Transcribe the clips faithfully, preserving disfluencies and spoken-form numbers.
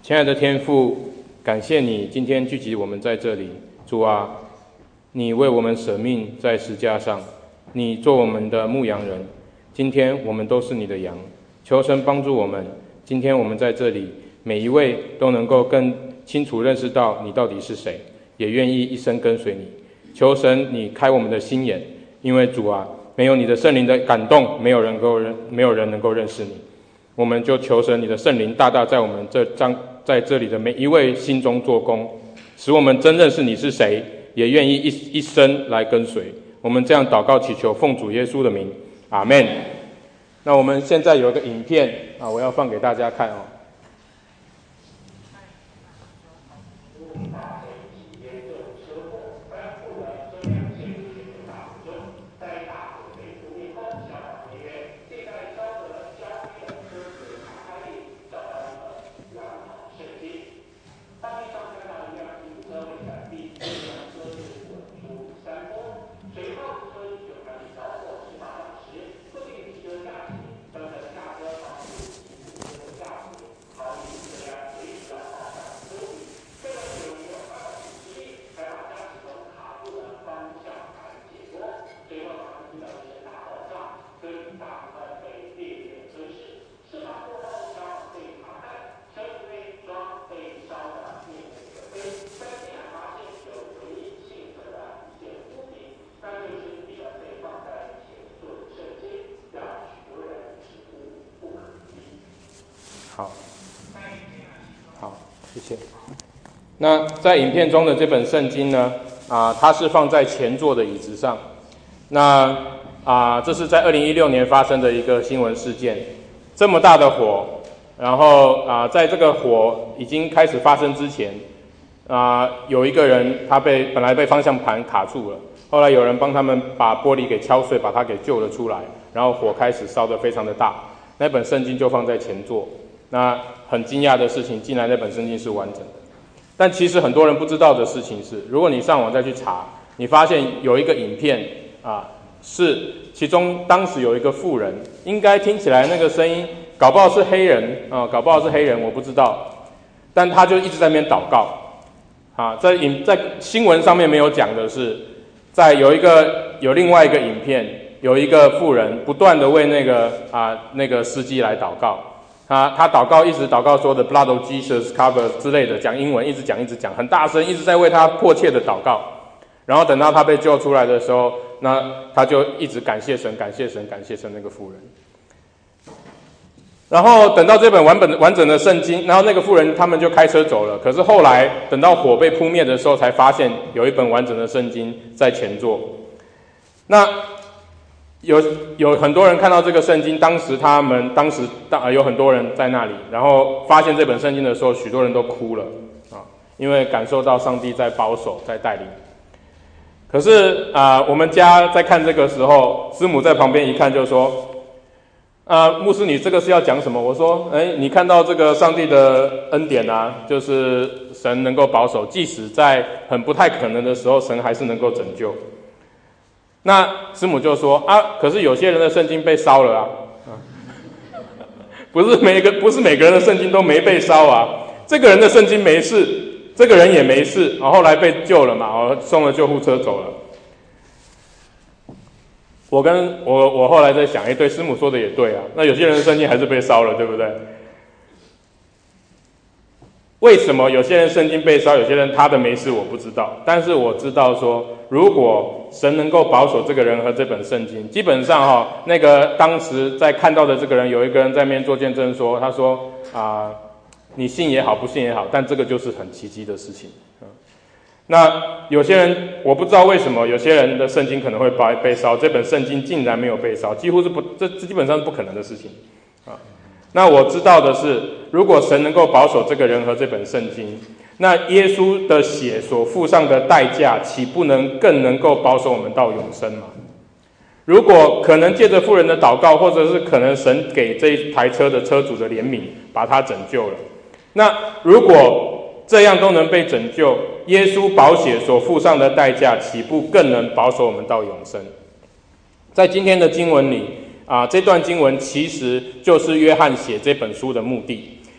亲爱的天父，感谢你今天聚集我们在这里。主啊，你为我们舍命在十字架上，你做我们的牧羊人，今天我们都是你的羊。求神帮助我们，今天我们在这里每一位都能够更清楚认识到你到底是谁，也愿意一生跟随你。求神你开我们的心眼，因为主啊，没有你的圣灵的感动，没有人能够认没有人能够认识你。我们就求神你的圣灵大大在我们这张在这里的每一位心中做工，使我们真认识你是谁，也愿意一一生来跟随。我们这样祷告祈求，奉主耶稣的名，阿们。那我们现在有一个影片啊，我要放给大家看哦。好，好，谢谢。那在影片中的这本圣经呢，啊，它是放在前座的椅子上。那啊，这是在二零一六年发生的一个新闻事件，这么大的火，然后啊，在这个火已经开始发生之前，啊，有一个人他被本来被方向盘卡住了，后来有人帮他们把玻璃给敲碎，把他给救了出来，然后火开始烧得非常的大，那本圣经就放在前座。那很惊讶的事情，竟然那本圣经是完整的。但其实很多人不知道的事情是，如果你上网再去查，你发现有一个影片啊，是其中当时有一个妇人，应该听起来那个声音，搞不好是黑人啊，搞不好是黑人，我不知道。但他就一直在那边祷告啊，在影在新闻上面没有讲的是，在有一个有另外一个影片，有一个妇人不断的为那个啊那个司机来祷告。他他祷告，一直祷告说的 blood of Jesus cover 之类的，讲英文，一直讲一直讲，很大声，一直在为他迫切的祷告。然后等到他被救出来的时候，那他就一直感谢神，感谢神，感谢神那个妇人。然后等到这本完本完整的圣经，然后那个妇人他们就开车走了。可是后来等到火被扑灭的时候，才发现有一本完整的圣经在前座。那有有很多人看到这个圣经，当时他们当时当有很多人在那里，然后发现这本圣经的时候，许多人都哭了啊，因为感受到上帝在保守，在带领。可是啊，我们家在看这个时候，师母在旁边一看就说：“啊，牧师，你这个是要讲什么？”我说：“哎，你看到这个上帝的恩典啊，就是神能够保守，即使在很不太可能的时候，神还是能够拯救。”那师母就说啊，可是有些人的圣经被烧了啊，不是每个不是每个人的圣经都没被烧啊，这个人的圣经没事，这个人也没事，然后后来被救了嘛，我送了救护车走了。我跟我我后来在想，哎，对，师母说的也对啊，那有些人的圣经还是被烧了，对不对？为什么有些人圣经被烧，有些人他的没事，我不知道。但是我知道说，如果神能够保守这个人和这本圣经，基本上哈、哦，那个当时在看到的这个人，有一个人在那边做见证说，他说啊、呃，你信也好，不信也好，但这个就是很奇迹的事情。嗯、那有些人我不知道为什么，有些人的圣经可能会被被烧，这本圣经竟然没有被烧，几乎是不，这这基本上是不可能的事情啊。那我知道的是，如果神能够保守这个人和这本圣经，那耶稣的血所付上的代价，岂不能更能够保守我们到永生吗？如果可能借着妇人的祷告，或者是可能神给这一台车的车主的怜悯，把他拯救了，那如果这样都能被拯救，耶稣宝血所付上的代价，岂不更能保守我们到永生？在今天的经文里啊，这段经文其实就是约翰写这本书的目的。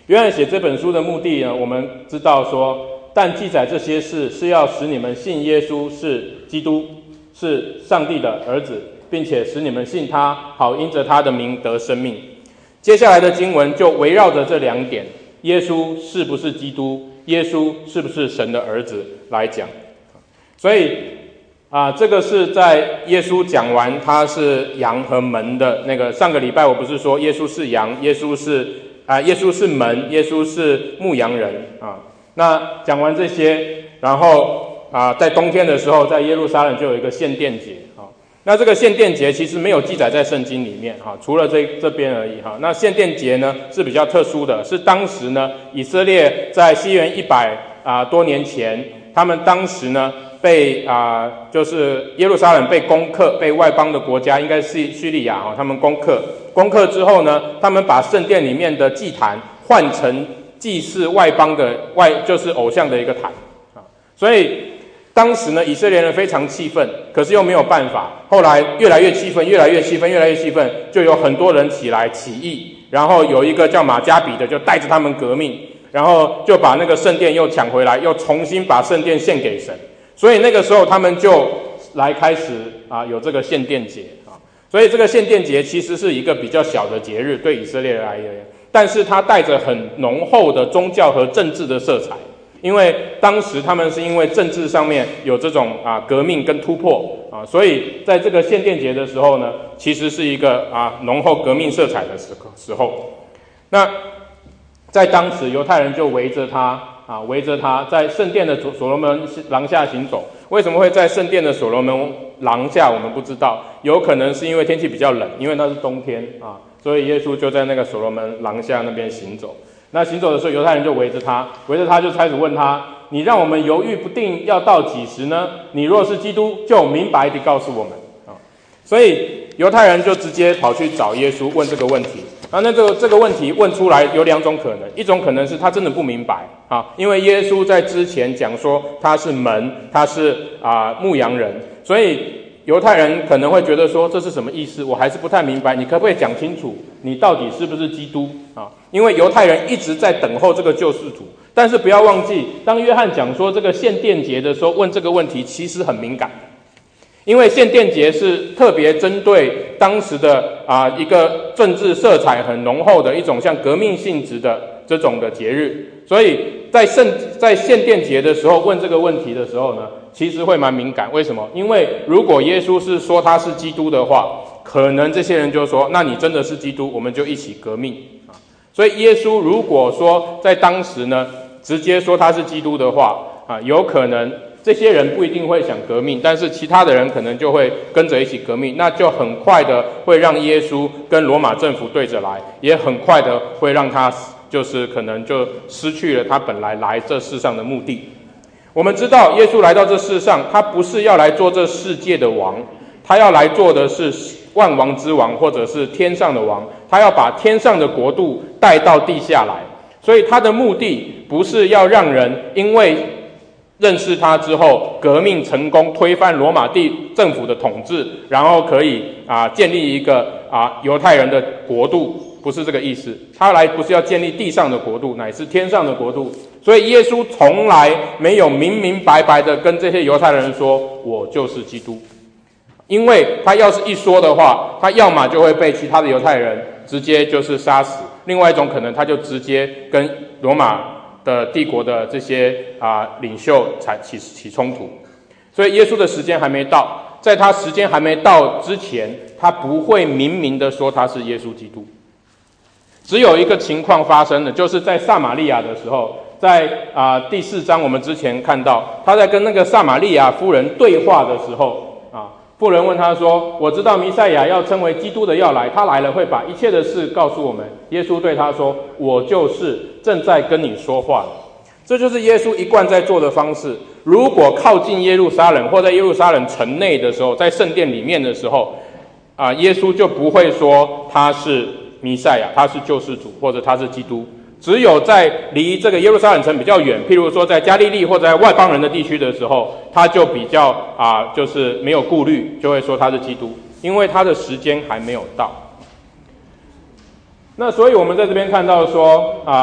约翰写这本书的目的呢，我们知道说，但记载这些事是要使你们信耶稣是基督，是上帝的儿子，并且使你们信他，好因着他的名得生命。接下来的经文就围绕着这两点，耶稣是不是基督，耶稣是不是神的儿子来讲。所以啊，这个是在耶稣讲完他是羊和门的那个，上个礼拜我不是说耶稣是羊，耶稣是啊，耶稣是门，耶稣是牧羊人啊。那讲完这些，然后啊，在冬天的时候，在耶路撒冷就有一个献殿节啊。那这个献殿节其实没有记载在圣经里面哈，除了这这边而已哈。那献殿节呢是比较特殊的，是当时呢以色列在西元一百啊多年前，他们当时呢被啊、呃、就是耶路撒冷被攻克，被外邦的国家应该是叙利亚哈，他们攻克，攻克之后呢，他们把圣殿里面的祭坛换成祭祀外邦的外就是偶像的一个坛啊，所以当时呢，以色列人非常气愤，可是又没有办法。后来越来越气愤，越来越气愤，越来越气愤，就有很多人起来起义，然后有一个叫马加比的，就带着他们革命，然后就把那个圣殿又抢回来，又重新把圣殿献给神。所以那个时候他们就来开始啊有这个献殿节啊。所以这个献殿节其实是一个比较小的节日，对以色列人而言，但是它带着很浓厚的宗教和政治的色彩。因为当时他们是因为政治上面有这种啊革命跟突破啊，所以在这个献殿节的时候呢，其实是一个啊浓厚革命色彩的时时候。那在当时犹太人就围着他啊，围着他在圣殿的所罗门廊下行走。为什么会在圣殿的所罗门廊下？我们不知道，有可能是因为天气比较冷，因为那是冬天啊，所以耶稣就在那个所罗门廊下那边行走。那行走的时候，犹太人就围着他，围着他就开始问他：你让我们犹豫不定要到几时呢？你若是基督，就明白地告诉我们啊。所以犹太人就直接跑去找耶稣问这个问题。啊，那这个这个问题问出来有两种可能，一种可能是他真的不明白啊，因为耶稣在之前讲说他是门，他是啊牧羊人，所以犹太人可能会觉得说这是什么意思？我还是不太明白，你可不可以讲清楚，你到底是不是基督啊？因为犹太人一直在等候这个救世主，但是不要忘记，当约翰讲说这个献殿节的时候问这个问题，其实很敏感，因为献殿节是特别针对当时的啊一个政治色彩很浓厚的一种像革命性质的这种的节日，所以在圣在献殿节的时候问这个问题的时候呢，其实会蛮敏感。为什么？因为如果耶稣是说他是基督的话，可能这些人就说，那你真的是基督，我们就一起革命啊。所以耶稣如果说在当时呢，直接说他是基督的话啊，有可能这些人不一定会想革命，但是其他的人可能就会跟着一起革命，那就很快的会让耶稣跟罗马政府对着来，也很快的会让他就是可能就失去了他本来来这世上的目的。我们知道耶稣来到这世上，他不是要来做这世界的王，他要来做的是万王之王，或者是天上的王，他要把天上的国度带到地下来。所以他的目的不是要让人因为认识他之后革命成功，推翻罗马帝政府的统治，然后可以啊建立一个啊犹太人的国度，不是这个意思。他来不是要建立地上的国度，乃是天上的国度。所以耶稣从来没有明明白白的跟这些犹太人说我就是基督，因为他要是一说的话，他要么就会被其他的犹太人直接就是杀死，另外一种可能他就直接跟罗马的帝国的这些啊领袖才起起冲突。所以耶稣的时间还没到，在他时间还没到之前，他不会明明的说他是耶稣基督。只有一个情况发生的，就是在撒玛利亚的时候，在啊、呃、第四章我们之前看到，他在跟那个撒玛利亚夫人对话的时候啊，妇人问他说：我知道弥赛亚要称为基督的要来，他来了会把一切的事告诉我们。耶稣对他说：我就是正在跟你说话的。这就是耶稣一贯在做的方式。如果靠近耶路撒冷，或在耶路撒冷城内的时候，在圣殿里面的时候啊，耶稣就不会说他是弥赛亚，他是救世主，或者他是基督。只有在离这个耶路撒冷城比较远，譬如说在加利利或者在外邦人的地区的时候，他就比较啊，就是没有顾虑，就会说他是基督，因为他的时间还没有到。那所以我们在这边看到说啊，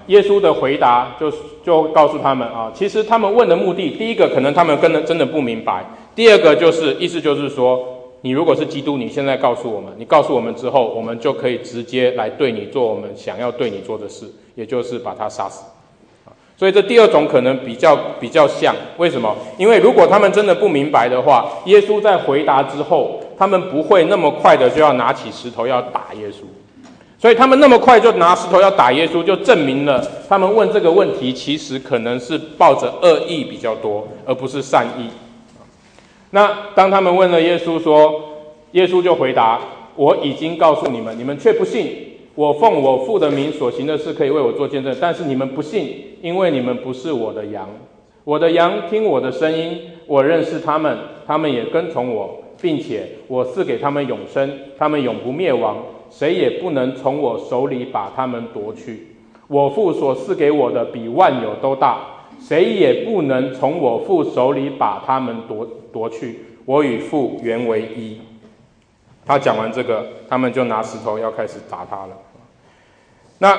耶稣的回答就就告诉他们啊，其实他们问的目的，第一个可能他们真的真的不明白，第二个就是意思就是说，你如果是基督，你现在告诉我们，你告诉我们之后，我们就可以直接来对你做我们想要对你做的事，也就是把他杀死。所以这第二种可能比较比较像，为什么？因为如果他们真的不明白的话，耶稣在回答之后，他们不会那么快的就要拿起石头要打耶稣。所以他们那么快就拿石头要打耶稣，就证明了他们问这个问题其实可能是抱着恶意比较多，而不是善意。那当他们问了耶稣说，耶稣就回答，我已经告诉你们，你们却不信。我奉我父的名所行的事可以为我做见证，但是你们不信，因为你们不是我的羊。我的羊听我的声音，我认识他们，他们也跟从我，并且我赐给他们永生，他们永不灭亡，谁也不能从我手里把他们夺去。我父所赐给我的比万有都大，谁也不能从我父手里把他们夺夺去。我与父原为一。他讲完这个，他们就拿石头要开始打他了。那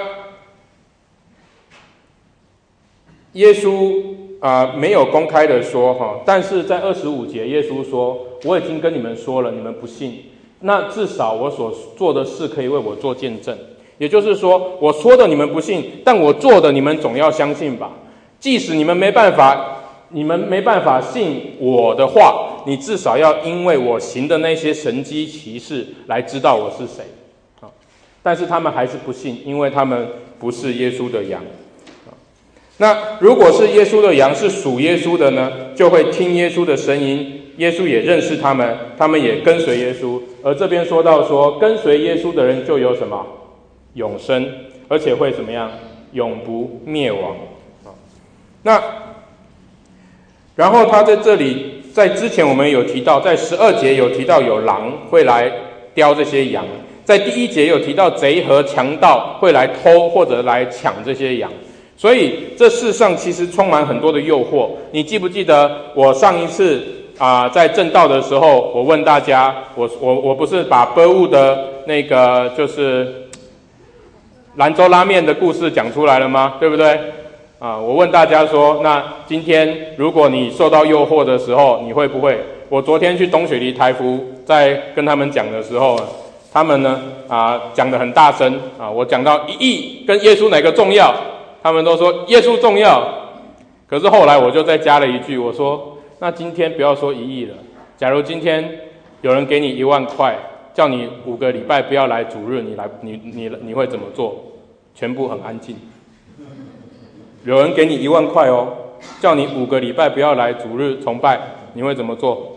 耶稣啊、呃、没有公开的说哈，但是在二十五节，耶稣说：“我已经跟你们说了，你们不信。那至少我所做的事可以为我做见证。也就是说，我说的你们不信，但我做的你们总要相信吧。即使你们没办法，你们没办法信我的话。”你至少要因为我行的那些神迹奇事来知道我是谁，但是他们还是不信，因为他们不是耶稣的羊。那如果是耶稣的羊，是属耶稣的呢，就会听耶稣的声音，耶稣也认识他们，他们也跟随耶稣。而这边说到说，跟随耶稣的人就有什么？永生，而且会怎么样？永不灭亡。那然后他在这里。在之前我们有提到，在十二节有提到有狼会来叼这些羊，在第一节有提到贼和强盗会来偷或者来抢这些羊，所以这世上其实充满很多的诱惑。你记不记得我上一次啊、呃、在正道的时候，我问大家，我我我不是把波物的那个就是兰州拉面的故事讲出来了吗？对不对？啊，我问大家说，那今天如果你受到诱惑的时候，你会不会？我昨天去东雪梨台福，在跟他们讲的时候，他们呢啊讲得很大声啊，我讲到一亿跟耶稣哪个重要，他们都说耶稣重要。可是后来我就再加了一句，我说那今天不要说一亿了，假如今天有人给你一万块，叫你五个礼拜不要来主日，你来你你你会怎么做？全部很安静。有人给你一万块哦，叫你五个礼拜不要来主日崇拜，你会怎么做？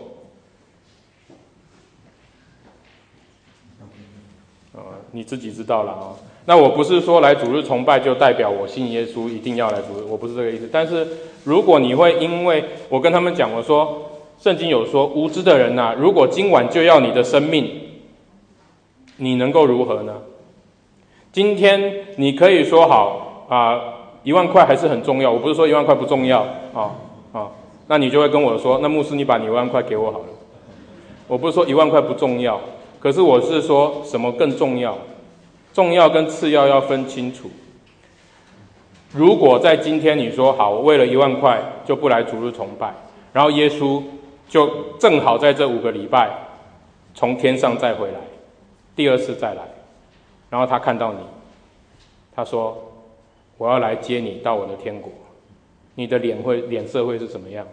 呃，你自己知道了哦。那我不是说来主日崇拜就代表我信耶稣一定要来主日，我不是这个意思。但是如果你会因为我跟他们讲，我说圣经有说无知的人呐、啊，如果今晚就要你的生命，你能够如何呢？今天你可以说好啊。呃一万块还是很重要，我不是说一万块不重要啊啊，那你就会跟我说，那牧师你把你一万块给我好了。我不是说一万块不重要，可是我是说什么更重要？重要跟次要要分清楚。如果在今天你说好，我为了一万块就不来主日崇拜，然后耶稣就正好在这五个礼拜从天上再回来，第二次再来，然后他看到你，他说。我要来接你到我的天国，你的脸会脸色会是什么样？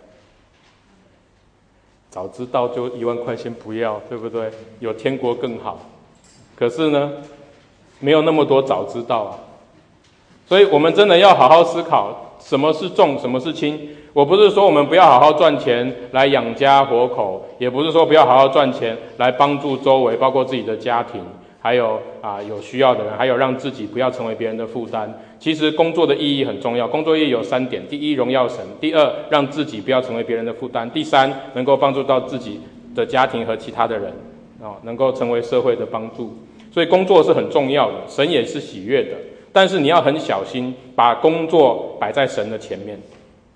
早知道就一万块先不要，对不对？有天国更好。可是呢，没有那么多早知道啊。所以我们真的要好好思考，什么是重，什么是轻。我不是说我们不要好好赚钱来养家活口，也不是说不要好好赚钱来帮助周围，包括自己的家庭。还有啊，有需要的人，还有让自己不要成为别人的负担。其实工作的意义很重要，工作意义有三点：第一，荣耀神；第二，让自己不要成为别人的负担；第三，能够帮助到自己的家庭和其他的人，啊，能够成为社会的帮助。所以工作是很重要的，神也是喜悦的。但是你要很小心，把工作摆在神的前面。啊，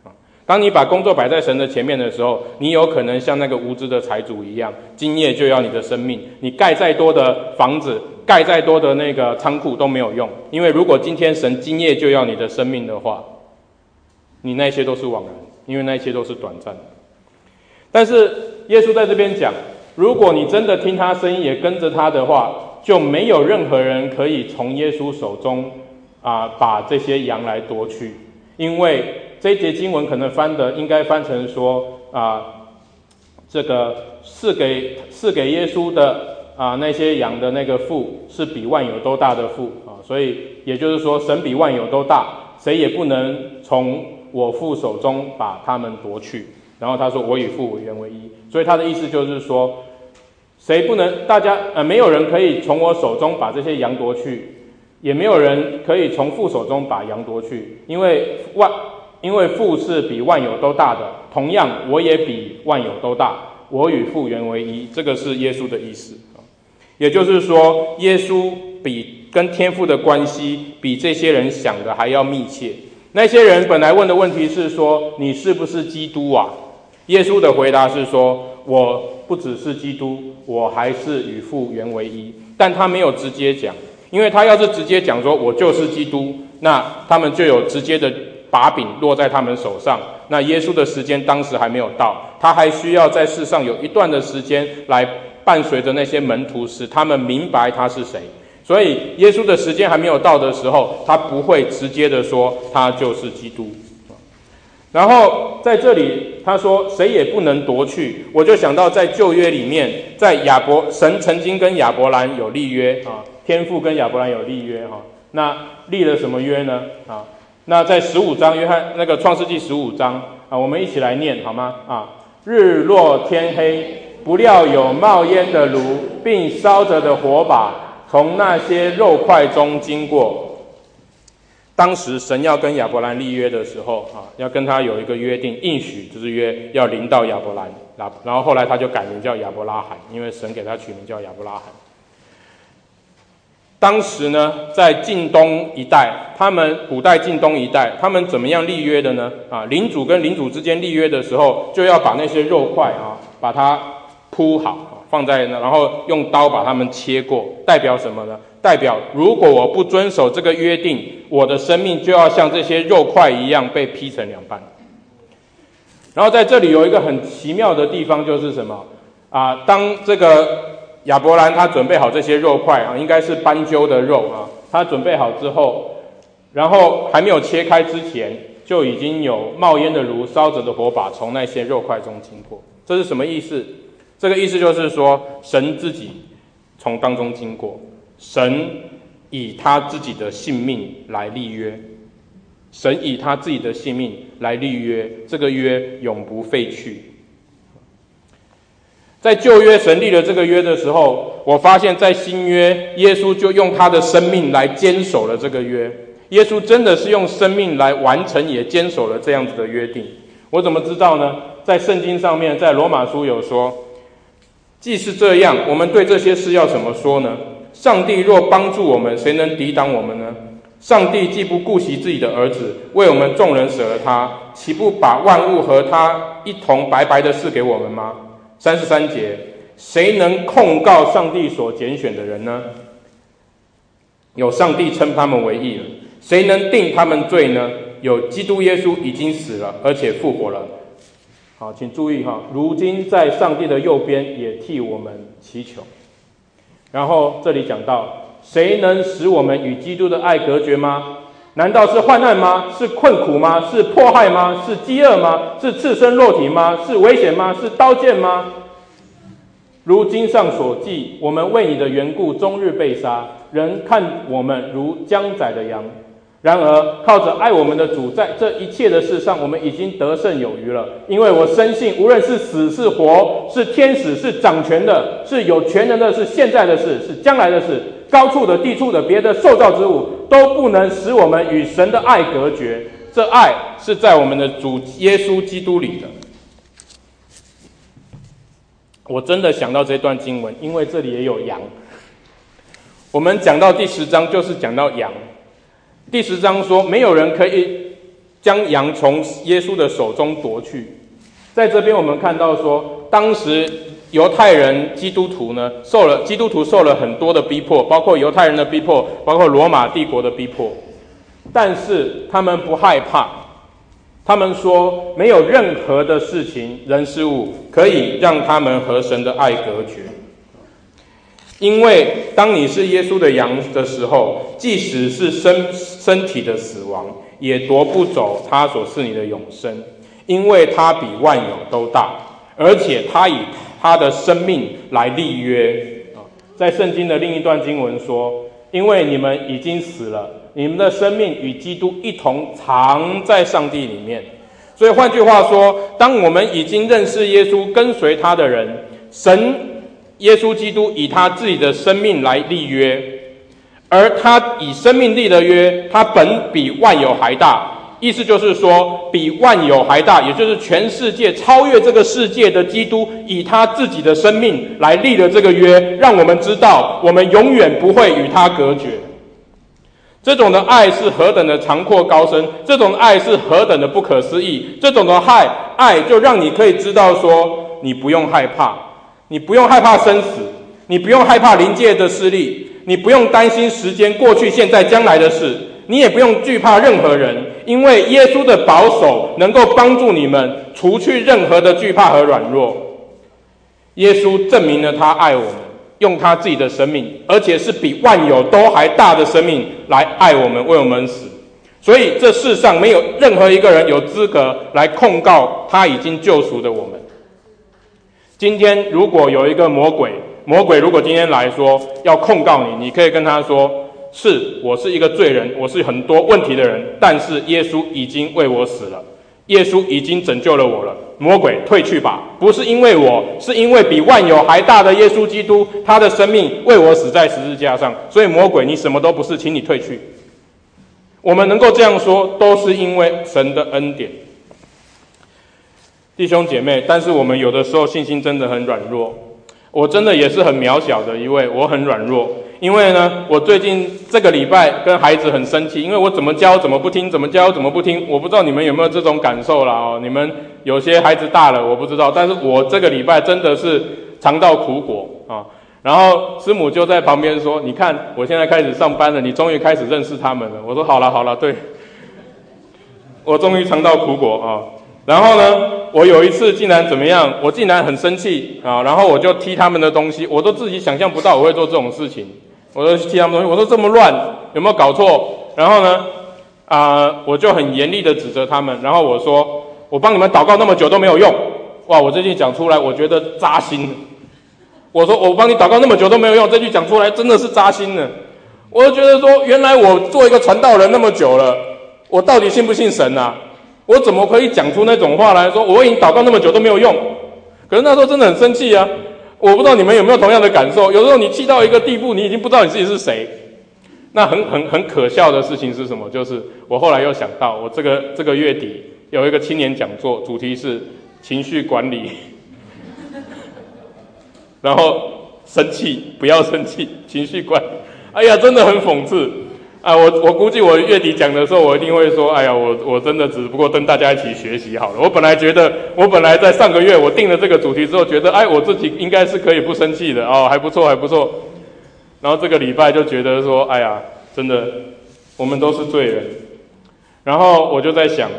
当你把工作摆在神的前面的时候，你有可能像那个无知的财主一样，今夜就要你的生命。你盖再多的房子，盖再多的那个仓库都没有用，因为如果今天神今夜就要你的生命的话，你那些都是枉然，因为那些都是短暂的。但是耶稣在这边讲，如果你真的听他声音，也跟着他的话，就没有任何人可以从耶稣手中啊把这些羊来夺去，因为这一节经文可能翻的应该翻成说啊，这个赐给赐给耶稣的啊那些羊的那个父是比万有都大的父啊，所以也就是说神比万有都大，谁也不能从我父手中把他们夺去。然后他说我与父原为一，所以他的意思就是说，谁不能大家呃没有人可以从我手中把这些羊夺去，也没有人可以从父手中把羊夺去，因为万因为父是比万有都大的，同样我也比万有都大，我与父原为一，这个是耶稣的意思。也就是说，耶稣比跟天父的关系比这些人想的还要密切。那些人本来问的问题是说，你是不是基督啊？耶稣的回答是说，我不只是基督，我还是与父原为一。但他没有直接讲，因为他要是直接讲说我就是基督，那他们就有直接的把柄落在他们手上。那耶稣的时间当时还没有到，他还需要在世上有一段的时间来伴随着那些门徒，使他们明白他是谁。所以耶稣的时间还没有到的时候，他不会直接的说他就是基督。然后在这里他说谁也不能夺去，我就想到在旧约里面，在亚伯神曾经跟亚伯兰有立约啊，天父跟亚伯兰有立约哈。那立了什么约呢？啊，那在十五章约翰那个创世纪十五章啊，我们一起来念好吗？啊，日落天黑，不料有冒烟的炉，并烧着的火把从那些肉块中经过。当时神要跟亚伯兰立约的时候啊，要跟他有一个约定应许之约，要临到亚伯兰，然后后来他就改名叫亚伯拉罕，因为神给他取名叫亚伯拉罕。当时呢，在近东一带，他们古代近东一带，他们怎么样立约的呢？啊，领主跟领主之间立约的时候，就要把那些肉块啊，把它铺好，放在那，然后用刀把它们切过，代表什么呢？代表如果我不遵守这个约定，我的生命就要像这些肉块一样被劈成两半。然后在这里有一个很奇妙的地方，就是什么啊？当这个亚伯兰他准备好这些肉块啊，应该是斑鸠的肉啊，他准备好之后，然后还没有切开之前，就已经有冒烟的炉、烧着的火把从那些肉块中经过。这是什么意思？这个意思就是说，神自己从当中经过，神以他自己的性命来立约，神以他自己的性命来立约，这个约永不废去。在旧约神立了这个约的时候，我发现在新约，耶稣就用他的生命来坚守了这个约。耶稣真的是用生命来完成也坚守了这样子的约定。我怎么知道呢？在圣经上面，在罗马书有说，既是这样，我们对这些事要怎么说呢？上帝若帮助我们，谁能抵挡我们呢？上帝既不顾惜自己的儿子，为我们众人舍了他，岂不把万物和他一同白白的赐给我们吗？三十三节，谁能控告上帝所拣选的人呢？有上帝称他们为义了。谁能定他们罪呢？有基督耶稣已经死了，而且复活了。好，请注意哈，如今在上帝的右边也替我们祈求。然后这里讲到，谁能使我们与基督的爱隔绝吗？难道是患难吗？是困苦吗？是迫害吗？是饥饿吗？是赤身肉体吗？是危险吗？是刀剑吗？如经上所记，我们为你的缘故终日被杀，人看我们如将宰的羊。然而靠着爱我们的主，在这一切的事上，我们已经得胜有余了。因为我深信，无论是死是活，是天使，是掌权的，是有权能的，是现在的事，是将来的事，高处的、低处的，别的受造之物，都不能使我们与神的爱隔绝。这爱是在我们的主耶稣基督里的。我真的想到这段经文，因为这里也有羊。我们讲到第十章，就是讲到羊。第十章说，没有人可以将羊从耶稣的手中夺去。在这边我们看到说，当时犹太人基督徒呢，受了基督徒受了很多的逼迫，包括犹太人的逼迫，包括罗马帝国的逼迫，但是他们不害怕。他们说，没有任何的事情、人事物可以让他们和神的爱隔绝。因为当你是耶稣的羊的时候，即使是身身体的死亡，也夺不走他所赐你的永生，因为他比万有都大，而且他以他的生命来立约。在圣经的另一段经文说，因为你们已经死了，你们的生命与基督一同藏在上帝里面。所以换句话说，当我们已经认识耶稣，跟随他的人，神耶稣基督以他自己的生命来立约，而他以生命立的约，他本比万有还大。意思就是说，比万有还大，也就是全世界超越这个世界的基督，以他自己的生命来立了这个约，让我们知道我们永远不会与他隔绝。这种的爱是何等的长阔高深，这种的爱是何等的不可思议，这种的爱爱就让你可以知道说，你不用害怕，你不用害怕生死，你不用害怕临界的势力，你不用担心时间过去现在将来的事，你也不用惧怕任何人，因为耶稣的保守能够帮助你们除去任何的惧怕和软弱。耶稣证明了他爱我们，用他自己的生命，而且是比万有都还大的生命来爱我们，为我们死。所以这世上没有任何一个人有资格来控告他已经救赎的我们。今天如果有一个魔鬼，魔鬼如果今天来说要控告你，你可以跟他说，是，我是一个罪人，我是很多问题的人，但是耶稣已经为我死了，耶稣已经拯救了我了，魔鬼退去吧，不是因为我，是因为比万有还大的耶稣基督，他的生命为我死在十字架上，所以魔鬼你什么都不是，请你退去。我们能够这样说，都是因为神的恩典。弟兄姐妹，但是我们有的时候信心真的很软弱，我真的也是很渺小的一位，我很软弱。因为呢，我最近这个礼拜跟孩子很生气，因为我怎么教怎么不听，怎么教怎么不听。我不知道你们有没有这种感受啦哦？你们有些孩子大了，我不知道，但是我这个礼拜真的是尝到苦果啊。然后师母就在旁边说：“你看，我现在开始上班了，你终于开始认识他们了。”我说：“好了好了，对，我终于尝到苦果啊。”然后呢，我有一次竟然怎么样？我竟然很生气啊！然后我就踢他们的东西，我都自己想象不到我会做这种事情。我就踢他们东西，我说这么乱，有没有搞错？然后呢，啊、呃，我就很严厉的指责他们。然后我说，我帮你们祷告那么久都没有用。哇，我这句讲出来，我觉得扎心。我说我帮你祷告那么久都没有用，这句讲出来真的是扎心了。我就觉得说，原来我做一个传道人那么久了，我到底信不信神啊？我怎么可以讲出那种话来说，我为你祷告那么久都没有用？可是那时候真的很生气啊。我不知道你们有没有同样的感受，有时候你气到一个地步，你已经不知道你自己是谁。那很很很可笑的事情是什么？就是我后来又想到，我这个这个月底有一个青年讲座，主题是情绪管理。然后生气，不要生气，情绪管理。哎呀，真的很讽刺啊！我我估计我月底讲的时候，我一定会说，哎呀，我我真的只不过跟大家一起学习好了。我本来觉得，我本来在上个月我定了这个主题之后，觉得，哎，我自己应该是可以不生气的哦，还不错，还不错。然后这个礼拜就觉得说，哎呀，真的，我们都是罪人。然后我就在想，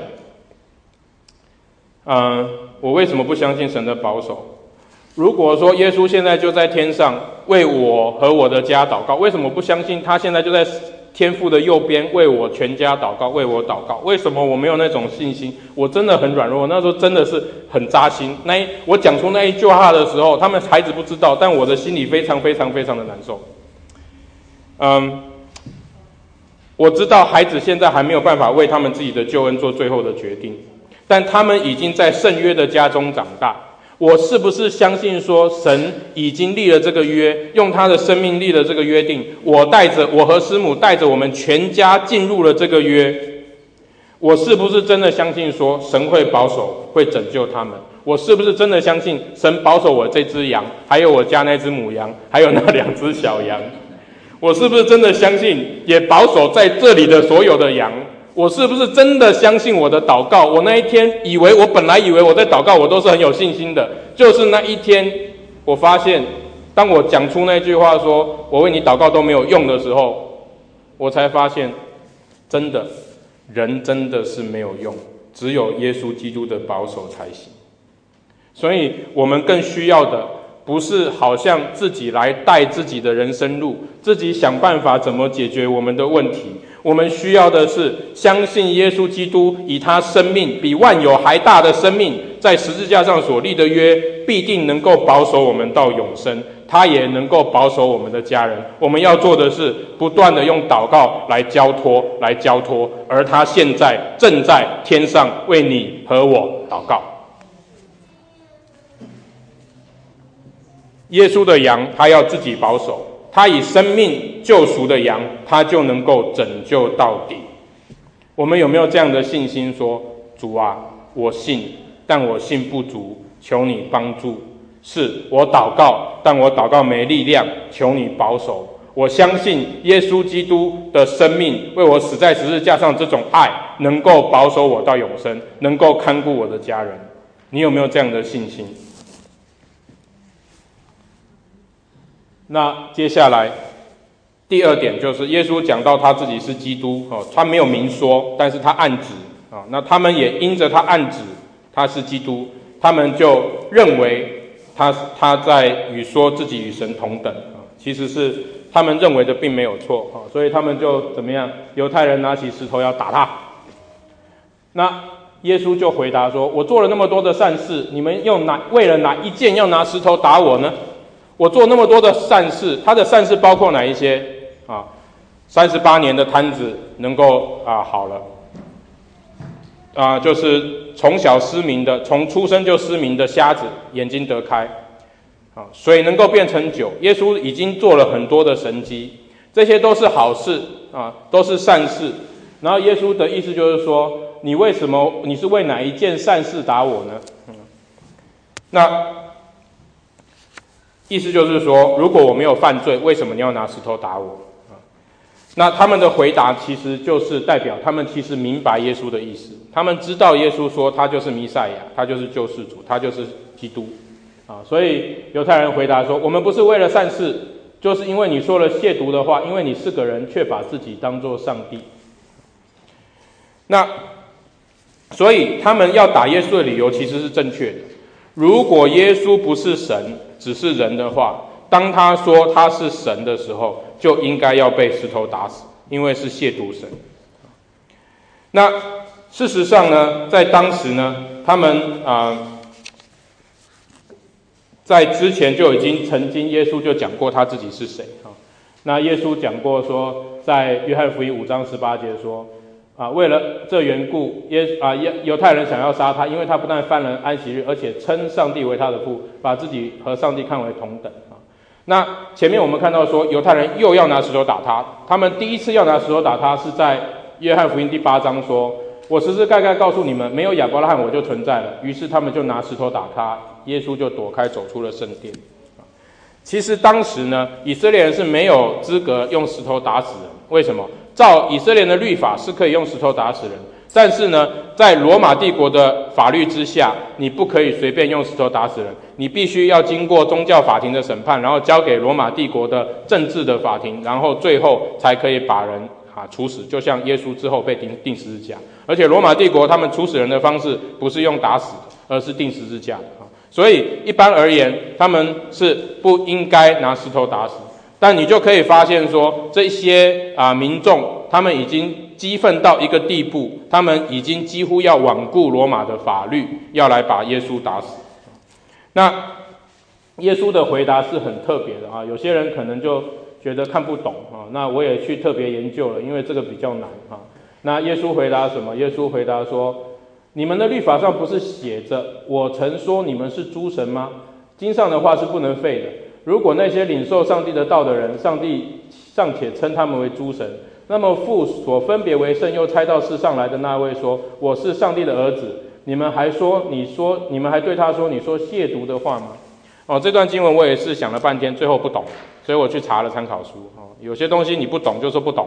嗯、呃，我为什么不相信神的保守？如果说耶稣现在就在天上为我和我的家祷告，为什么不相信他现在就在天父的右边为我全家祷告，为我祷告？为什么我没有那种信心？我真的很软弱，那时候真的是很扎心。那一我讲出那一句话的时候，他们孩子不知道，但我的心里非常非常非常的难受。嗯，我知道孩子现在还没有办法为他们自己的救恩做最后的决定，但他们已经在圣约的家中长大。我是不是相信说神已经立了这个约，用他的生命立了这个约定？我带着我和师母带着我们全家进入了这个约。我是不是真的相信说神会保守，会拯救他们？我是不是真的相信神保守我这只羊，还有我家那只母羊，还有那两只小羊？我是不是真的相信，也保守在这里的所有的羊？ 我是不是真的相信我的祷告？我那一天以为，我本来以为我在祷告，我都是很有信心的。就是那一天，我发现，当我讲出那句话说我为你祷告都没有用的时候，我才发现，真的，人真的是没有用，只有耶稣基督的保守才行。所以我们更需要的，不是好像自己来带自己的人生路，自己想办法怎么解决我们的问题。我们需要的是相信耶稣基督以他生命比万有还大的生命，在十字架上所立的约，必定能够保守我们到永生，他也能够保守我们的家人。我们要做的是不断的用祷告来交托，来交托，而他现在正在天上为你和我祷告。耶稣的羊，他要自己保守，他以生命救赎的羊，他就能够拯救到底。我们有没有这样的信心说，主啊，我信，但我信不足，求你帮助。是，我祷告，但我祷告没力量，求你保守。我相信耶稣基督的生命为我死在十字架上，这种爱能够保守我到永生，能够看顾我的家人。你有没有这样的信心？那接下来第二点就是耶稣讲到他自己是基督，哦，他没有明说，但是他暗指，啊，那他们也因着他暗指他是基督，他们就认为他他在与说自己与神同等，啊，其实是他们认为的并没有错，啊，所以他们就怎么样？犹太人拿起石头要打他。那耶稣就回答说：“我做了那么多的善事，你们用哪为了哪一件要拿石头打我呢？我做那么多的善事，他的善事包括哪一些啊？三十八年的瘫子能够啊好了，啊就是从小失明的，从出生就失明的瞎子眼睛得开，啊水能够变成酒。耶稣已经做了很多的神迹，这些都是好事啊，都是善事。然后耶稣的意思就是说，你为什么你是为哪一件善事打我呢？嗯，那。意思就是说，如果我没有犯罪，为什么你要拿石头打我？啊，那他们的回答其实就是代表他们其实明白耶稣的意思，他们知道耶稣说他就是弥赛亚，他就是救世主，他就是基督，啊，所以犹太人回答说：我们不是为了善事，就是因为你说了亵渎的话，因为你是个人，却把自己当作上帝。那所以他们要打耶稣的理由其实是正确的。如果耶稣不是神，只是人的话，当他说他是神的时候，就应该要被石头打死，因为是亵渎神。那事实上呢，在当时呢，他们啊、呃，在之前就已经曾经耶稣就讲过他自己是谁啊。那耶稣讲过说，在约翰福音五章十八节说。啊，为了这缘故，耶啊犹太人想要杀他，因为他不但犯了安息日，而且称上帝为他的父，把自己和上帝看为同等啊。那前面我们看到说，犹太人又要拿石头打他，他们第一次要拿石头打他是在约翰福音第八章说：“我实实在在告诉你们，没有亚伯拉罕我就存在了。”于是他们就拿石头打他，耶稣就躲开走出了圣殿。其实当时呢，以色列人是没有资格用石头打死人，为什么？照以色列的律法是可以用石头打死人，但是呢，在罗马帝国的法律之下，你不可以随便用石头打死人，你必须要经过宗教法庭的审判，然后交给罗马帝国的政治的法庭，然后最后才可以把人啊处死，就像耶稣之后被钉钉十字架。而且罗马帝国他们处死人的方式不是用打死的，而是钉十字架的啊。所以一般而言，他们是不应该拿石头打死。但你就可以发现说，这些啊民众他们已经激愤到一个地步，他们已经几乎要罔顾罗马的法律，要来把耶稣打死。那耶稣的回答是很特别的啊，有些人可能就觉得看不懂啊，那我也去特别研究了，因为这个比较难啊。那耶稣回答什么？耶稣回答说：你们的律法上不是写着我曾说你们是诸神吗？经上的话是不能废的。如果那些领受上帝的道的人，上帝尚且称他们为诸神，那么父所分别为圣又差到世上来的那位说：我是上帝的儿子，你们还说你说你们还对他说你说亵渎的话吗？哦，这段经文我也是想了半天，最后不懂，所以我去查了参考书。哦，有些东西你不懂就说不懂，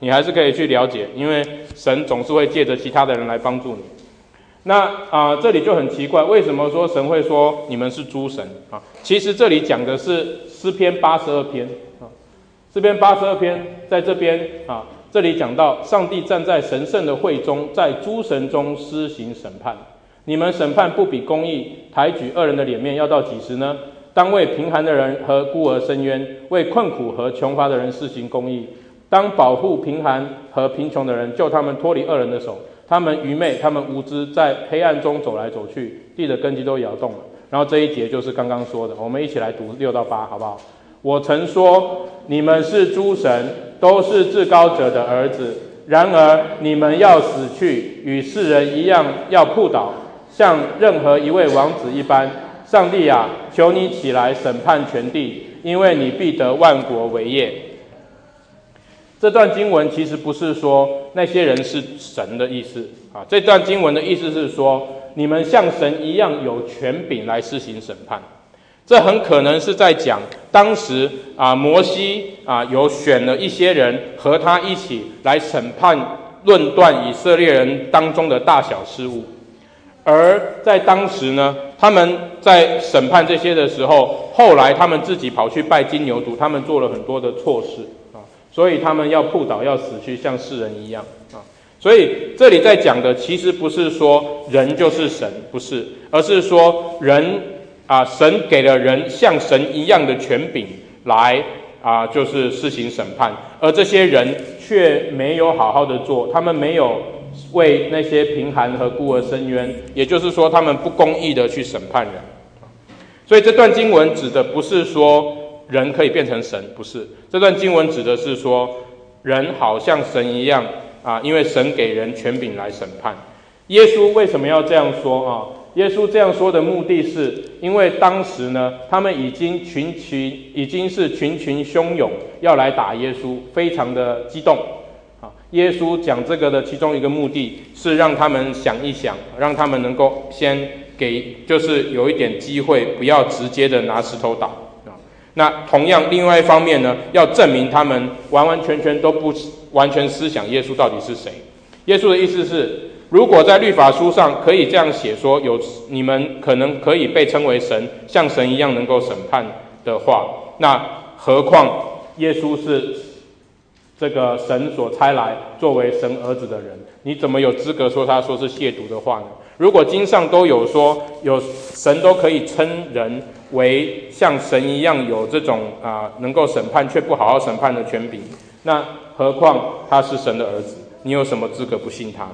你还是可以去了解，因为神总是会借着其他的人来帮助你。那啊、呃，这里就很奇怪，为什么说神会说你们是诸神啊？其实这里讲的是诗篇八十二篇啊，诗篇八十二篇在这边啊，这里讲到上帝站在神圣的会中，在诸神中施行审判。你们审判不比公义，抬举恶人的脸面，要到几时呢？当为贫寒的人和孤儿伸冤，为困苦和穷乏的人施行公义。当保护贫寒和贫穷的人，救他们脱离恶人的手。他们愚昧，他们无知，在黑暗中走来走去，地的根基都摇动了。然后这一节就是刚刚说的，我们一起来读六到八，好不好？我曾说，你们是诸神，都是至高者的儿子。然而你们要死去，与世人一样，要扑倒，像任何一位王子一般。上帝啊，求你起来审判全地，因为你必得万国为业。这段经文其实不是说那些人是神的意思啊，这段经文的意思是说，你们像神一样有权柄来施行审判。这很可能是在讲当时啊，摩西啊有选了一些人和他一起来审判论断以色列人当中的大小事务。而在当时呢，他们在审判这些的时候，后来他们自己跑去拜金牛犊，他们做了很多的错事啊，所以他们要扑倒，要死去，像世人一样啊。所以这里在讲的其实不是说人就是神，不是，而是说人啊，神给了人像神一样的权柄来啊，就是施行审判，而这些人却没有好好的做，他们没有为那些贫寒和孤儿伸冤，也就是说他们不公义的去审判人。所以这段经文指的不是说人可以变成神，不是，这段经文指的是说人好像神一样啊，因为神给人权柄来审判。耶稣为什么要这样说啊？耶稣这样说的目的是因为当时呢，他们已经群群已经是群群汹涌要来打耶稣，非常的激动。耶稣讲这个的其中一个目的是让他们想一想，让他们能够先给就是有一点机会，不要直接的拿石头打。那同样另外一方面呢，要证明他们完完全全都不完全思想耶稣到底是谁。耶稣的意思是，如果在律法书上可以这样写说，有你们可能可以被称为神，像神一样能够审判的话，那何况耶稣是这个神所差来作为神儿子的人，你怎么有资格说他说是亵渎的话呢？如果经上都有说有神都可以称人为像神一样有这种啊、呃、能够审判却不好好审判的权柄，那何况他是神的儿子，你有什么资格不信他呢？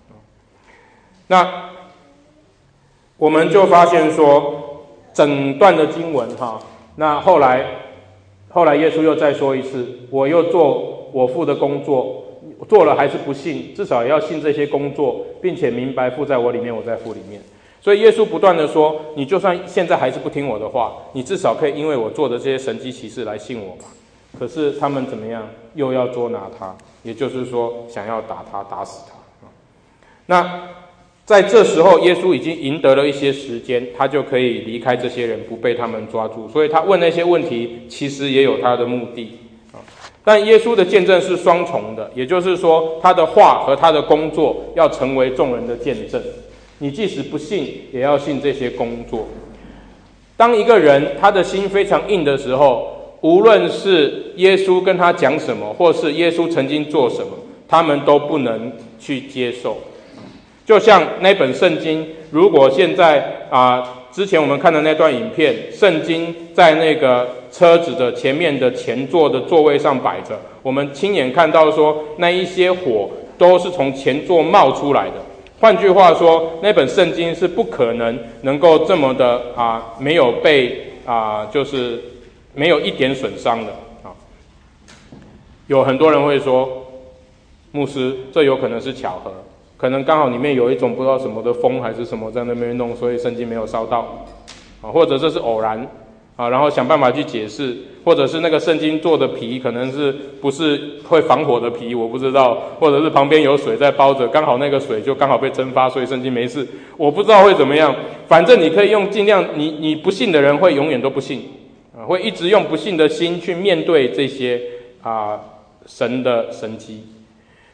那我们就发现说，整段的经文哈，那后来后来耶稣又再说一次，我又做我父的工作，做了还是不信，至少也要信这些工作，并且明白父在我里面，我在父里面。所以耶稣不断的说，你就算现在还是不听我的话，你至少可以因为我做的这些神迹奇事来信我吧。可是他们怎么样？又要捉拿他，也就是说想要打他，打死他。那在这时候，耶稣已经赢得了一些时间，他就可以离开这些人，不被他们抓住。所以他问那些问题，其实也有他的目的。但耶稣的见证是双重的，也就是说，他的话和他的工作要成为众人的见证。你即使不信，也要信这些工作。当一个人他的心非常硬的时候，无论是耶稣跟他讲什么，或是耶稣曾经做什么，他们都不能去接受。就像那本圣经，如果现在啊、呃，之前我们看的那段影片，圣经在那个车子的前面的前座的座位上摆着，我们亲眼看到说，那一些火都是从前座冒出来的。换句话说，那本圣经是不可能能够这么的啊、呃，没有被啊、呃，就是没有一点损伤的啊。有很多人会说，牧师，这有可能是巧合。可能刚好里面有一种不知道什么的风还是什么在那边弄，所以圣经没有烧到啊，或者这是偶然啊，然后想办法去解释，或者是那个圣经做的皮可能是不是会防火的皮，我不知道，或者是旁边有水在包着，刚好那个水就刚好被蒸发，所以圣经没事，我不知道会怎么样。反正你可以用尽量，你你不信的人会永远都不信啊，会一直用不信的心去面对这些啊神的神迹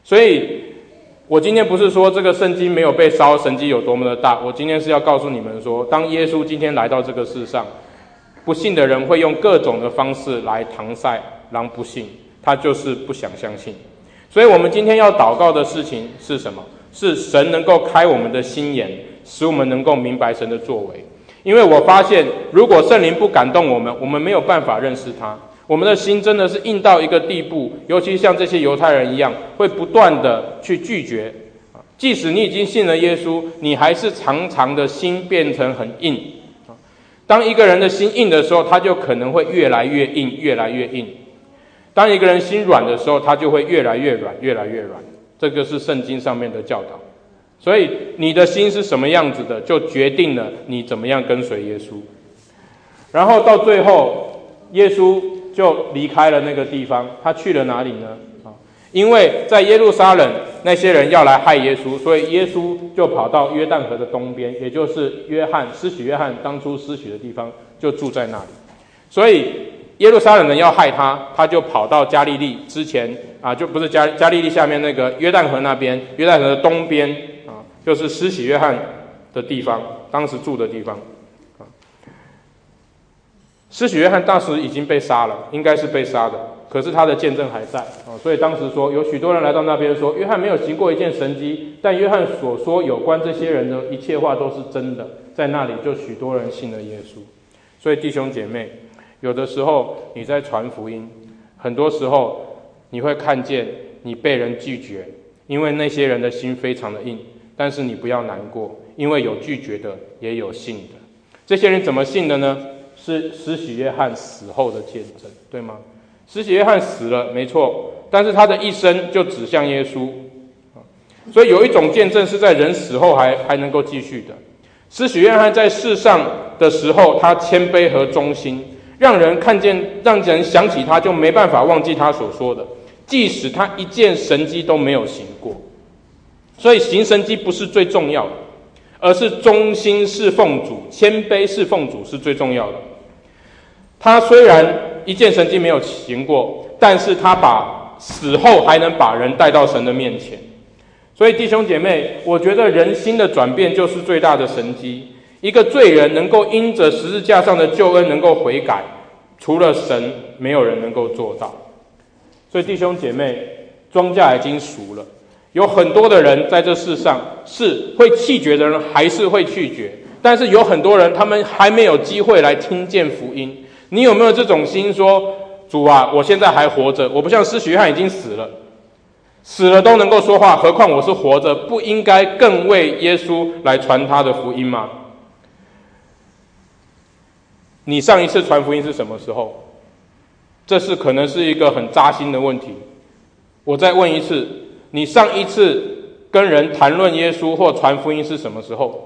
所以我今天不是说这个圣经没有被烧，神迹有多么的大，我今天是要告诉你们说，当耶稣今天来到这个世上，不信的人会用各种的方式来搪塞，让不信，他就是不想相信。所以我们今天要祷告的事情是什么？是神能够开我们的心眼，使我们能够明白神的作为。因为我发现，如果圣灵不感动我们，我们没有办法认识他。我们的心真的是硬到一个地步，尤其像这些犹太人一样，会不断的去拒绝。即使你已经信了耶稣，你还是常常的心变成很硬。当一个人的心硬的时候，他就可能会越来越硬，越来越硬。当一个人心软的时候，他就会越来越软，越来越软。这个是圣经上面的教导。所以你的心是什么样子的，就决定了你怎么样跟随耶稣。然后到最后，耶稣就离开了那个地方，他去了哪里呢？因为在耶路撒冷那些人要来害耶稣，所以耶稣就跑到约旦河的东边，也就是约翰施洗约翰当初施洗的地方，就住在那里。所以耶路撒冷人要害他，他就跑到加利利之前啊，就不是加加利利下面那个约旦河那边，约旦河的东边啊，就是施洗约翰的地方，当时住的地方。啊，施洗约翰当时已经被杀了，应该是被杀的。可是他的见证还在啊，所以当时说有许多人来到那边说，约翰没有行过一件神迹，但约翰所说有关这些人的一切话都是真的，在那里就许多人信了耶稣。所以弟兄姐妹，有的时候你在传福音，很多时候你会看见你被人拒绝，因为那些人的心非常的硬，但是你不要难过，因为有拒绝的也有信的。这些人怎么信的呢？是施洗约翰死后的见证，对吗？施洗约翰死了，没错，但是他的一生就指向耶稣，所以有一种见证是在人死后还还能够继续的。施洗约翰在世上的时候，他谦卑和忠心，让人看见，让人想起他就没办法忘记他所说的，即使他一件神迹都没有行过。所以行神迹不是最重要的，而是忠心侍奉主，谦卑侍奉主是最重要的。他虽然一件神迹没有行过，但是他把死后还能把人带到神的面前。所以弟兄姐妹，我觉得人心的转变就是最大的神迹。一个罪人能够因着十字架上的救恩能够悔改，除了神，没有人能够做到。所以弟兄姐妹，庄稼已经熟了，有很多的人在这世上是会弃绝的人，还是会拒绝，但是有很多人他们还没有机会来听见福音。你有没有这种心说，主啊，我现在还活着，我不像施洗约翰已经死了，死了都能够说话，何况我是活着，不应该更为耶稣来传他的福音吗？你上一次传福音是什么时候？这是可能是一个很扎心的问题。我再问一次，你上一次跟人谈论耶稣或传福音是什么时候？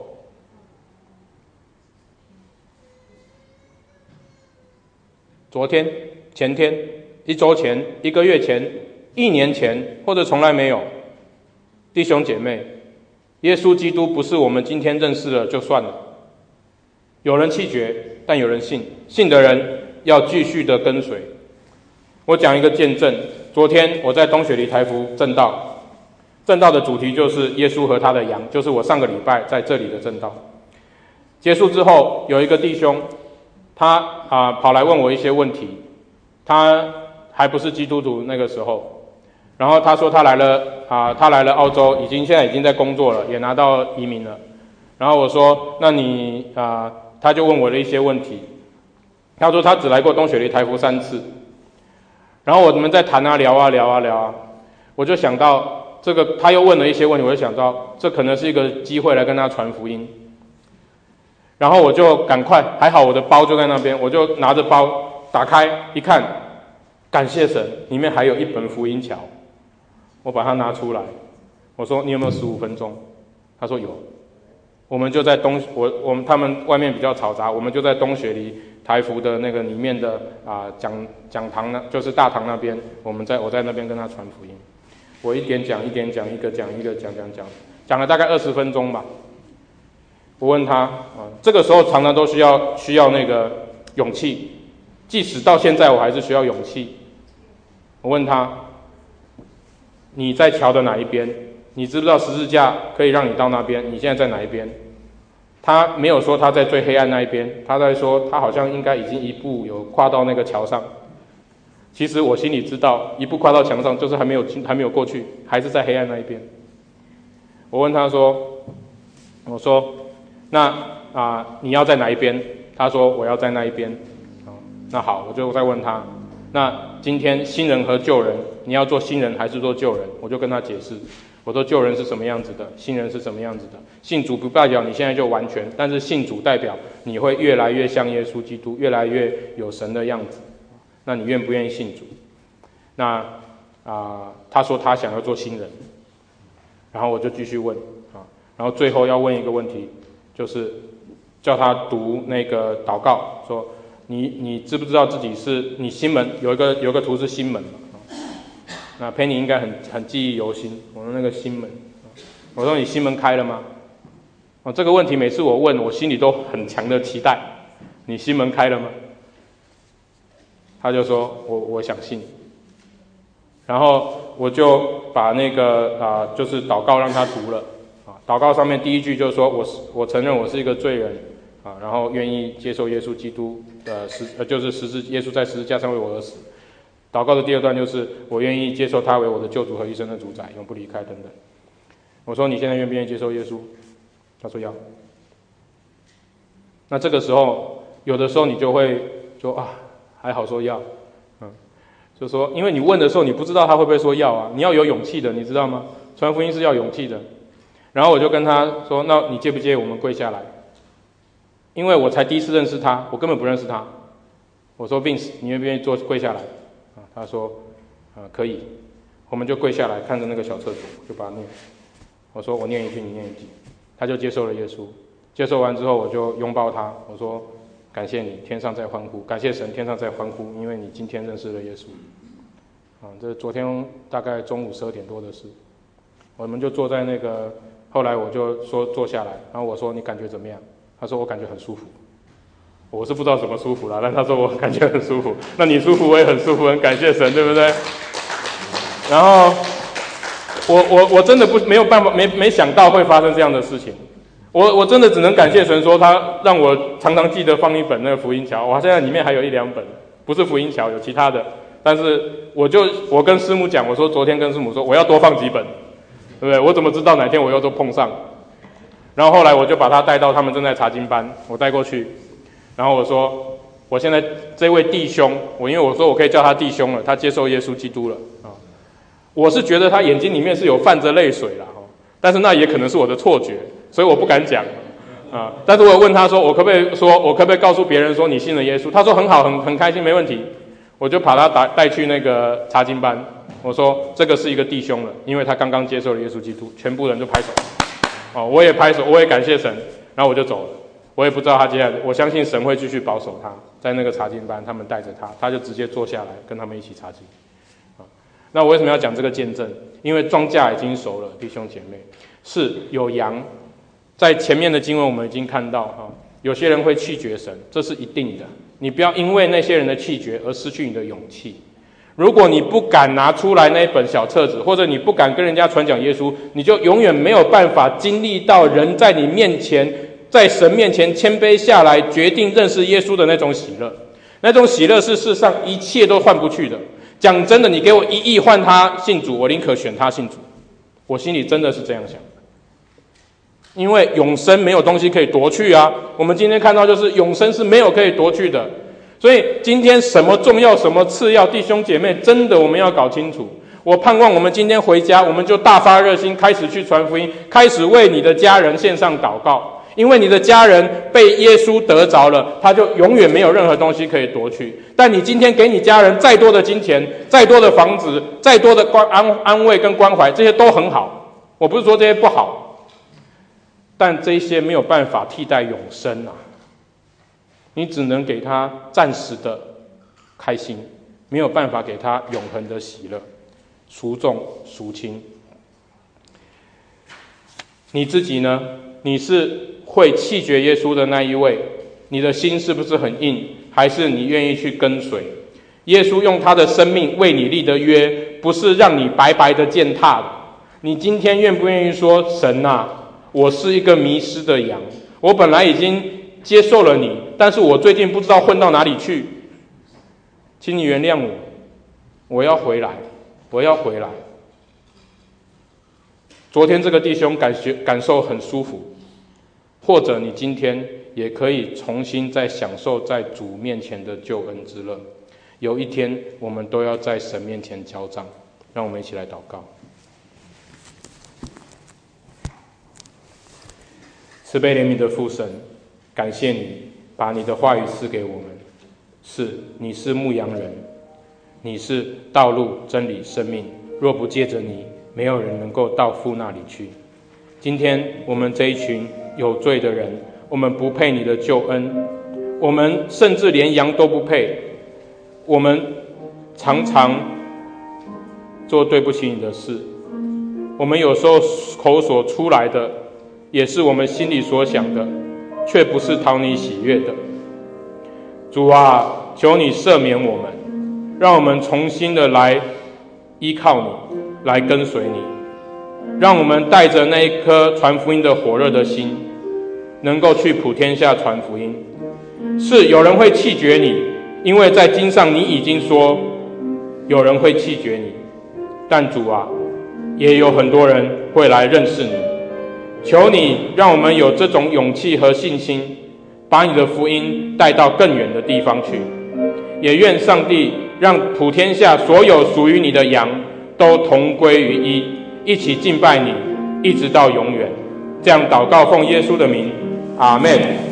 昨天、前天、一周前、一个月前、一年前，或者从来没有。弟兄姐妹，耶稣基督不是我们今天认识了就算了。有人弃绝，但有人信，信的人要继续的跟随。我讲一个见证，昨天我在东雪梨台福正道，正道的主题就是耶稣和他的羊，就是我上个礼拜在这里的正道。结束之后，有一个弟兄，他啊、呃、跑来问我一些问题，他还不是基督徒那个时候，然后他说他来了啊、呃，他来了澳洲，已经现在已经在工作了，也拿到移民了。然后我说，那你啊、呃，他就问我了一些问题。他说他只来过东雪梨台福三次，然后我们在谈啊聊啊聊啊聊啊，我就想到这个，他又问了一些问题，我就想到这可能是一个机会来跟他传福音。然后我就赶快，还好我的包就在那边，我就拿着包打开一看，感谢神，里面还有一本福音条，我把它拿出来，我说你有没有十五分钟？他说有，我们就在东我我们他们外面比较嘈杂，我们就在东雪梨台福的那个里面的啊、呃、讲讲堂呢，就是大堂那边，我们在我在那边跟他传福音，我一点讲一点讲，一个讲一个讲讲讲，讲了大概二十分钟吧。我问他啊，这个时候常常都需要需要那个勇气，即使到现在我还是需要勇气。我问他， 你在桥的哪一边？你知不知道十字架可以让你到那边？你现在在哪一边？他没有说他在最黑暗那一边，他在说他好像应该已经一步有跨到那个桥上。其实我心里知道，一步跨到墙上就是还没有还没有过去，还是在黑暗那一边。我问他说：“我说，那啊、呃、你要在哪一边？”他说：“我要在那一边。”哦，那好，我就再问他。那今天新人和旧人，你要做新人还是做旧人？我就跟他解释，我说旧人是什么样子的，新人是什么样子的。信主不代表你现在就完全，但是信主代表你会越来越像耶稣基督，越来越有神的样子。那你愿不愿意信主？那啊、呃，他说他想要做新人，然后我就继续问啊，然后最后要问一个问题，就是叫他读那个祷告，说。你你知不知道自己是你心门有一个有一个图是心门嘛？那 Penny 应该很很记忆犹新。我说那个心门，我说你心门开了吗？哦，这个问题每次我问，我心里都很强的期待。你心门开了吗？他就说我我想信。然后我就把那个啊、呃，就是祷告让他读了啊。祷告上面第一句就是说我是我承认我是一个罪人。啊，然后愿意接受耶稣基督的十，呃，就是十字，耶稣在十字架上为我而死。祷告的第二段就是我愿意接受他为我的救主和一生的主宰，永不离开等等。我说你现在愿不愿意接受耶稣？他说要。那这个时候，有的时候你就会说啊，还好说要，嗯，就说因为你问的时候你不知道他会不会说要啊，你要有勇气的，你知道吗？传福音是要勇气的。然后我就跟他说，那你介不介意我们跪下来？因为我才第一次认识他，我根本不认识他。我说 Vince， 你愿不愿意坐跪下来？啊，他说，呃，可以。我们就跪下来，看着那个小册子，就把它念。我说我念一句，你念一句。他就接受了耶稣。接受完之后，我就拥抱他，我说感谢你，天上在欢呼，感谢神，天上在欢呼，因为你今天认识了耶稣。啊，这是昨天大概中午十二点多的事。我们就坐在那个，后来我就说坐下来，然后我说你感觉怎么样？他说我感觉很舒服，我是不知道怎么舒服啦，但他说我感觉很舒服。那你舒服，我也很舒服，很感谢神，对不对？然后我我我真的不没有办法，没没想到会发生这样的事情。我我真的只能感谢神，说他让我常常记得放一本那个福音桥。我现在里面还有一两本，不是福音桥，有其他的。但是我就我跟师母讲，我说昨天跟师母说我要多放几本，对不对？我怎么知道哪天我又都碰上？然后后来我就把他带到他们正在查经班，我带过去，然后我说，我现在这位弟兄，我因为我说我可以叫他弟兄了，他接受耶稣基督了啊。我是觉得他眼睛里面是有泛着泪水啦，但是那也可能是我的错觉，所以我不敢讲啊。但是我问他说，我可不可以说，我可不可以告诉别人说你信了耶稣？他说很好，很很开心，没问题。我就把他带带去那个查经班，我说这个是一个弟兄了，因为他刚刚接受了耶稣基督，全部人就拍手。哦，我也拍手，我也感谢神，然后我就走了。我也不知道他接下来，我相信神会继续保守他，在那个查经班，他们带着他，他就直接坐下来跟他们一起查经。啊，那我为什么要讲这个见证？因为庄稼已经熟了，弟兄姐妹，是有羊。在前面的经文我们已经看到，哈，有些人会弃绝神，这是一定的。你不要因为那些人的弃绝而失去你的勇气。如果你不敢拿出来那一本小册子，或者你不敢跟人家传讲耶稣，你就永远没有办法经历到人在你面前，在神面前谦卑下来，决定认识耶稣的那种喜乐。那种喜乐是世上一切都换不去的。讲真的，你给我一亿换他信主，我宁可选他信主。我心里真的是这样想的，因为永生没有东西可以夺去啊。我们今天看到就是永生是没有可以夺去的。所以今天什么重要什么次要，弟兄姐妹，真的我们要搞清楚。我盼望我们今天回家，我们就大发热心，开始去传福音，开始为你的家人献上祷告。因为你的家人被耶稣得着了，他就永远没有任何东西可以夺去。但你今天给你家人再多的金钱，再多的房子，再多的关安安慰跟关怀，这些都很好，我不是说这些不好，但这些没有办法替代永生啊。你只能给他暂时的开心，没有办法给他永恒的喜乐。孰重孰轻？你自己呢？你是会弃绝耶稣的那一位？你的心是不是很硬？还是你愿意去跟随？ 耶稣用他的生命为你立的约，不是让你白白的践踏的。你今天愿不愿意说，神啊，我是一个迷失的羊，我本来已经接受了你，但是我最近不知道混到哪里去，请你原谅我，我要回来，我要回来。昨天这个弟兄感觉感受很舒服，或者你今天也可以重新再享受在主面前的救恩之乐。有一天我们都要在神面前交账。让我们一起来祷告。慈悲怜悯的父神，感谢你把你的话语赐给我们。是，你是牧羊人，你是道路、真理、生命，若不借着你，没有人能够到父那里去。今天我们这一群有罪的人，我们不配你的救恩，我们甚至连羊都不配，我们常常做对不起你的事，我们有时候口所出来的也是我们心里所想的，却不是讨你喜悦的。主啊，求你赦免我们，让我们重新的来依靠你，来跟随你，让我们带着那一颗传福音的火热的心，能够去普天下传福音。是有人会弃绝你，因为在经上你已经说有人会弃绝你，但主啊，也有很多人会来认识你。求你让我们有这种勇气和信心，把你的福音带到更远的地方去。也愿上帝让普天下所有属于你的羊都同归于一，一起敬拜你，一直到永远。这样祷告奉耶稣的名，阿们。